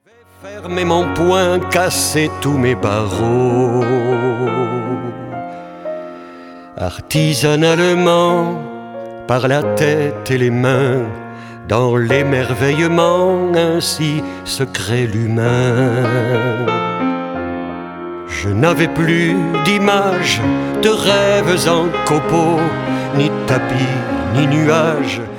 Fermer mon poing, casser tous mes barreaux. Artisanalement, par la tête et les mains, dans l'émerveillement, ainsi se crée l'humain. Je n'avais plus d'images, de rêves en copeaux, ni tapis, ni nuages.